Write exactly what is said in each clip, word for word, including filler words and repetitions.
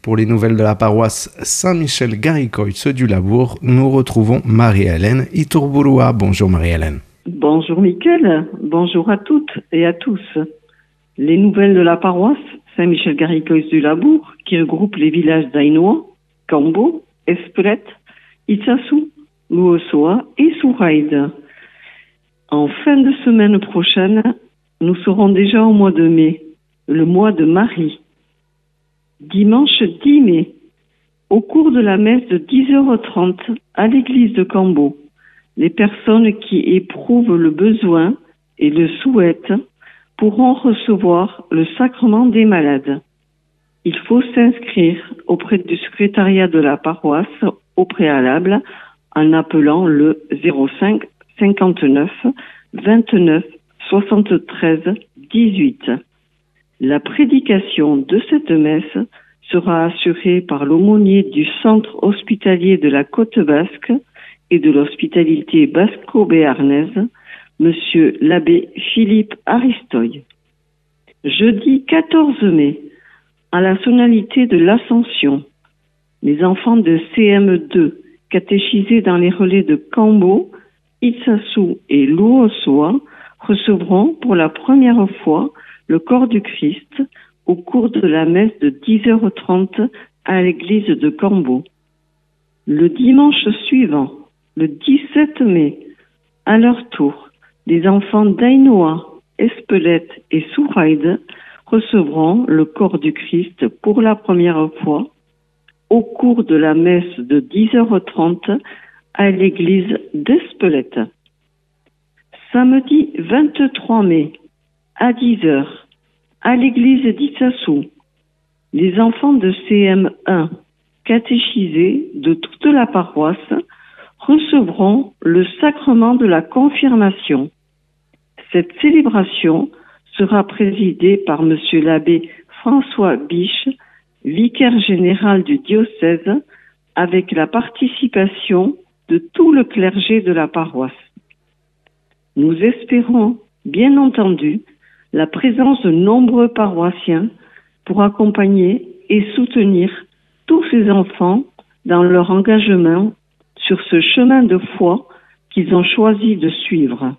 pour les nouvelles de la paroisse Saint-Michel-Garicoitz du Labour, nous retrouvons Marie-Hélène Iturburua. Bonjour Marie-Hélène. Bonjour Mickaël, bonjour à toutes et à tous. Les nouvelles de la paroisse Saint-Michel-Garicoitz du Labour, qui regroupe les villages d'Ainoa, Cambo, Espelette, Itsasu, Luosoa et Souraïd. En fin de semaine prochaine, nous serons déjà au mois de mai, le mois de Marie. Dimanche dix mai, au cours de la messe de dix heures trente à l'église de Cambo, les personnes qui éprouvent le besoin et le souhaitent pourront recevoir le sacrement des malades. Il faut s'inscrire auprès du secrétariat de la paroisse au préalable en appelant le zéro cinq cinquante-neuf vingt-neuf soixante-treize dix-huit. La prédication de cette messe sera assurée par l'aumônier du centre hospitalier de la Côte Basque et de l'hospitalité basco-béarnaise, Monsieur l'abbé Philippe Aristoy. Jeudi quatorze mai, à la sonalité de l'Ascension, les enfants de C M deux catéchisés dans les relais de Cambo, Itsasu et Luosoa recevront pour la première fois le corps du Christ au cours de la messe de dix heures trente à l'église de Cambo. Le dimanche suivant, le dix-sept mai, à leur tour, les enfants d'Ainoa, Espelette et Souraïd recevront le corps du Christ pour la première fois au cours de la messe de dix heures trente à l'église d'Espelette. Samedi vingt-trois mai, à dix heures, à l'église d'Itsasu, les enfants de C M un, catéchisés de toute la paroisse, recevront le sacrement de la confirmation. Cette célébration sera présidée par Monsieur l'abbé François Biche, vicaire général du diocèse, avec la participation de tout le clergé de la paroisse. Nous espérons, bien entendu, la présence de nombreux paroissiens pour accompagner et soutenir tous ces enfants dans leur engagement sur ce chemin de foi qu'ils ont choisi de suivre.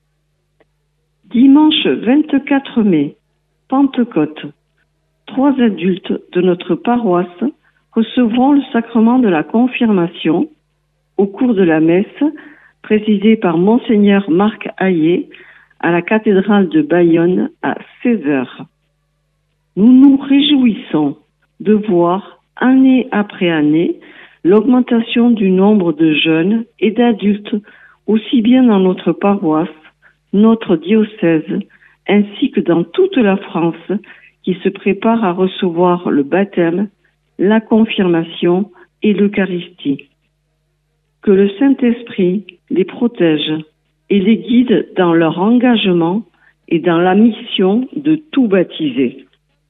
Dimanche vingt-quatre mai, Pentecôte, trois adultes de notre paroisse recevront le sacrement de la confirmation au cours de la messe présidée par Monseigneur Marc Hayet à la cathédrale de Bayonne à seize heures. Nous nous réjouissons de voir, année après année, l'augmentation du nombre de jeunes et d'adultes, aussi bien dans notre paroisse, notre diocèse, ainsi que dans toute la France, qui se préparent à recevoir le baptême, la confirmation et l'Eucharistie. Que le Saint-Esprit les protège et les guide dans leur engagement et dans la mission de tout baptiser.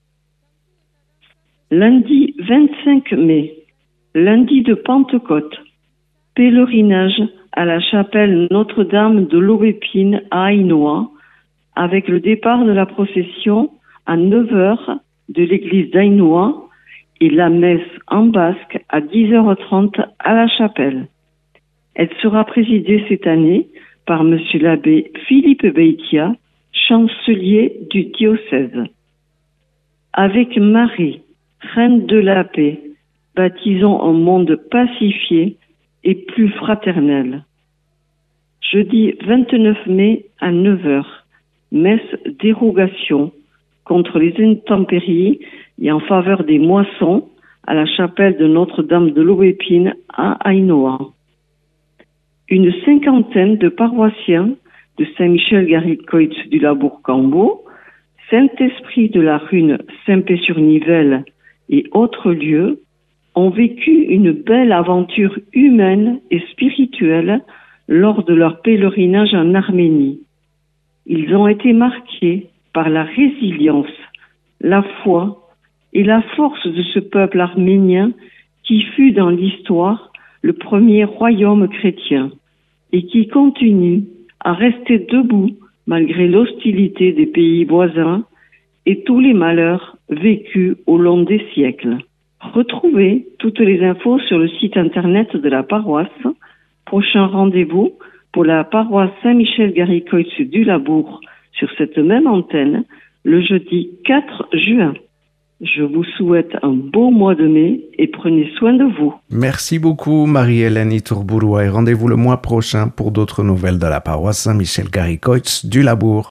Lundi vingt-cinq mai, lundi de Pentecôte, pèlerinage à la chapelle Notre-Dame de l'Aubépine à Ainoa, avec le départ de la procession à neuf heures de l'église d'Ainoa et la messe en basque à dix heures trente à la chapelle. Elle sera présidée cette année par Monsieur l'abbé Philippe Beitia, chancelier du diocèse. Avec Marie, Reine de la paix, baptisons un monde pacifié et plus fraternel. Jeudi vingt-neuf mai à neuf heures, messe dérogation contre les intempéries et en faveur des moissons à la chapelle de Notre-Dame de l'Aubépine à Ainoa. Une cinquantaine de paroissiens de Saint-Michel-Garicoitz du Labour Cambo, Saint-Esprit de la Rune Saint-Pé-sur-Nivelle et autres lieux ont vécu une belle aventure humaine et spirituelle lors de leur pèlerinage en Arménie. Ils ont été marqués par la résilience, la foi et la force de ce peuple arménien qui fut dans l'histoire le premier royaume chrétien et qui continue à rester debout malgré l'hostilité des pays voisins et tous les malheurs vécus au long des siècles. Retrouvez toutes les infos sur le site internet de la paroisse. Prochain rendez-vous pour la paroisse Saint-Michel-Garicoitz du Labour sur cette même antenne le jeudi quatre juin. Je vous souhaite un beau mois de mai et prenez soin de vous. Merci beaucoup Marie-Hélène Iturburua et rendez-vous le mois prochain pour d'autres nouvelles de la paroisse Saint-Michel-Garicoitz du Labour.